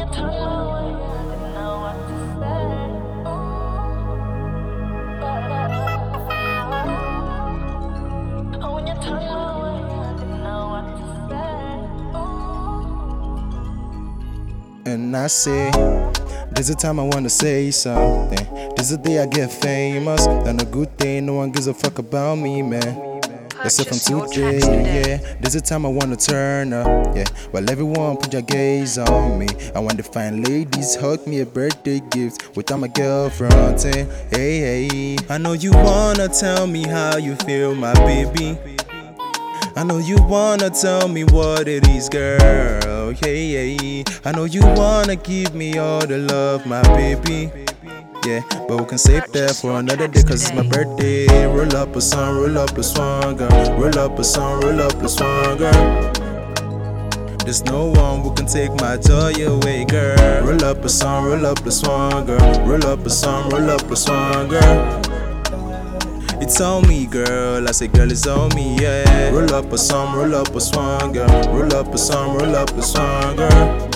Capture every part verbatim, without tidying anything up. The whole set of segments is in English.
your tongue my way, I didn't know what to say. Oh, when your tongue my way, I didn't know what to say. And I say, there's a time I wanna say something. There's a day I get famous. Then a good day, no one gives a fuck about me, man. Except from today, yeah. There's a time I wanna turn up, yeah. While everyone put their gaze on me, I want to find ladies hug me a birthday gift without my girlfriend saying, hey, hey. I know you wanna tell me how you feel, my baby. I know you wanna tell me what it is, girl. Hey, hey. I know you wanna give me all the love, my baby. Yeah, but we can save that for another day, cause it's my birthday. Roll up a song, roll up a swan, girl. Roll up a song, roll up a swan, girl. There's no one who can take my joy away, girl. Roll up a song, roll up a swan, girl. Roll up a song, roll up a swan, girl. It's on me, girl. I say, girl, it's on me, yeah. Roll up a song, roll up a swan, girl. Roll up a song, roll up a swan, girl.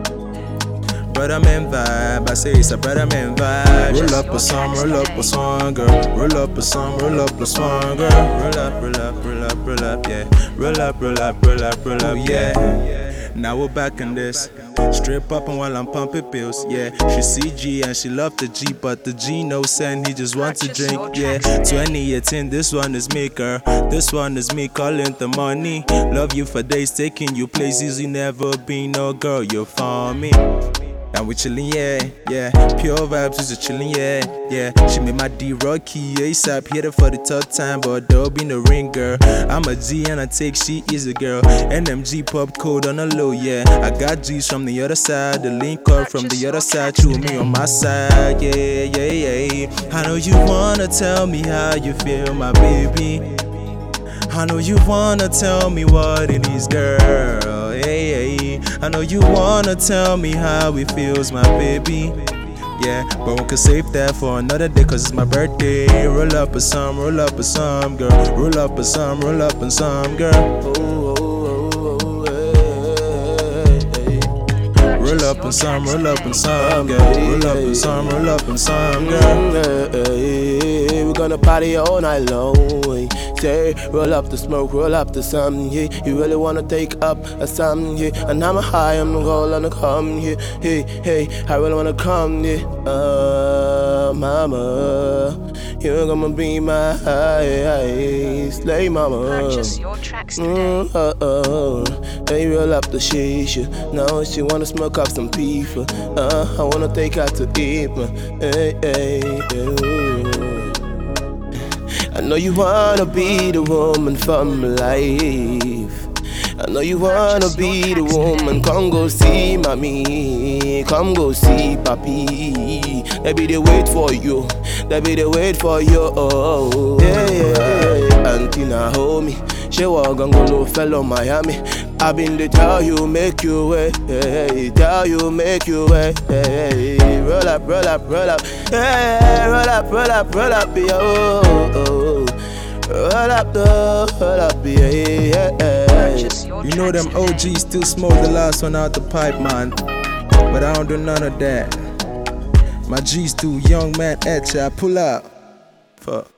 Brother man vibe, I say it's a brother man vibe. Roll up a song, roll up a swan, girl. Roll up a song, roll up a swan, girl. Roll up, roll up, roll up, roll up, yeah. Roll up, roll up, roll up, roll up, yeah. Now we're back in this. Strip up and while I'm pumping pills, yeah. She C G and she love the G, but the G no send, he just wants to drink, yeah. twenty eighteen, this one is me, girl. This one is me calling the money. Love you for days, taking you places you never been, no girl, you're for me. And we chillin', yeah, yeah. Pure vibes, we just chillin', yeah, yeah. She made my D Rocky ASAP, hit her for the third time, but there'll be no ring, girl. I'm a G and I take she is a girl. N M G pop code on a low, yeah. I got G's from the other side, the link up from the other side, you me on my side, yeah, yeah, yeah. I know you wanna tell me how you feel, my baby. I know you wanna tell me what it is, girl. Hey, hey. I know you wanna tell me how it feels, my baby. Yeah, but we can save that for another day, cause it's my birthday. Roll up a sum, roll up a sum, girl. Roll up a sum, roll up a sum, girl. Oh, oh, oh, oh, hey, hey. Roll up and some, roll up and some, girl. Roll up and some, roll up and some, girl. Hey, we're gonna party all night long. Say, roll up the smoke, roll up the sun, yeah. You really wanna take up a sun, yeah. And I'm a high, I'm gonna come, yeah. Hey, hey, I really wanna come, yeah. Uh, mama, you're gonna be my high, high, slay mama. Purchase your tracks today. Mm, uh, uh, hey, roll up the shisha. Now she wanna smoke up some beef. Uh, I wanna take her to eat, man. Hey, hey, hey. I know you wanna be the woman for my life. I know you wanna be the woman. Come go see mommy, come go see papi. They be they wait for you, they be they wait for you. Oh, yeah, yeah, yeah. Auntie Naomi, she walk and go low fellow Miami. I been to tell you, make you wait, hey, tell you, make you wait, hey, roll up, roll up, roll up, hey, roll up, roll up, roll up, yeah, oh, oh, roll up, roll up, yeah, yeah, yeah. You know them O Gs still smoke the last one out the pipe, man. But I don't do none of that. My G's too young, man, etcha, I pull up. Fuck.